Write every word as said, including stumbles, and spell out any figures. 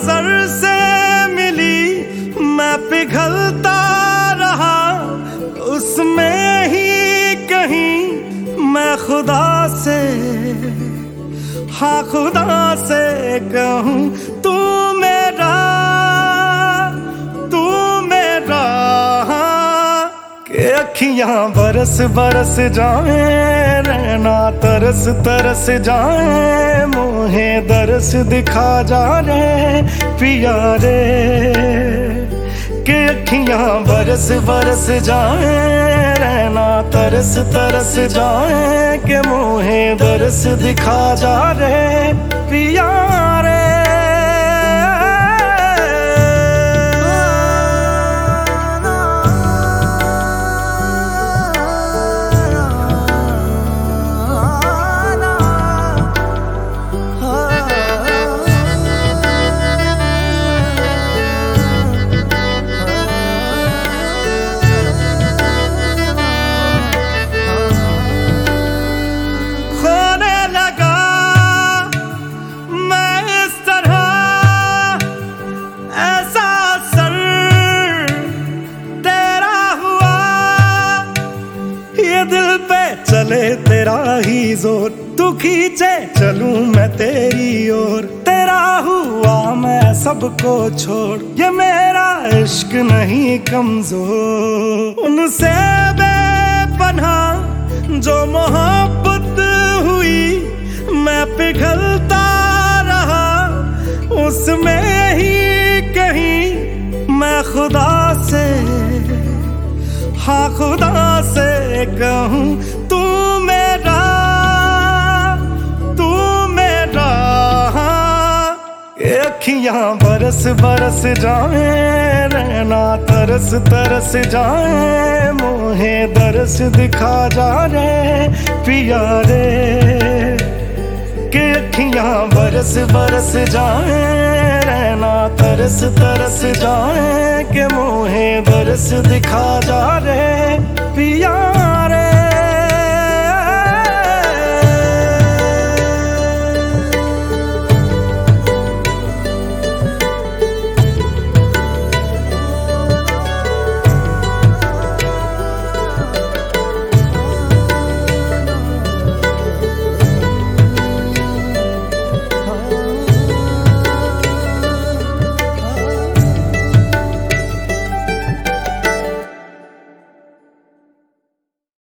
Sir से मिली मैं पिघलता रहा, उसमें ही कहीं मैं खुदा से, हाँ खुदा से कहूँ तू मेरा, तू मेरा। के अखियां बरस बरस जाए, रहना तरस तरस जाए, मोहे दरस दिखा जा रे पिया रे। के अखियां बरस बरस जाए, रहना तरस तरस जाए, के मोहे दरस दिखा जा रे पिया रे। दिल पे चले तेरा ही जोर, तू खींचे चलूं मैं तेरी ओर। तेरा हुआ मैं सबको छोड़, ये मेरा इश्क नहीं कमजोर। उनसे बेपनाह जो मोहब्बत हुई, मैं पिघलता रहा, उसमें ही कहीं मैं खुदा से, हाँ खुदा से कहूँ तू मेरा, तू मेरा। ये अखियां बरस बरस जाए, रहना तरस तरस जाए, मोहे दरस दिखा जा रे पिया रे। के अखियां बरस बरस जाए, रहना तरस तरस जाए, के मोहे दरस दिखा जा रे पिया।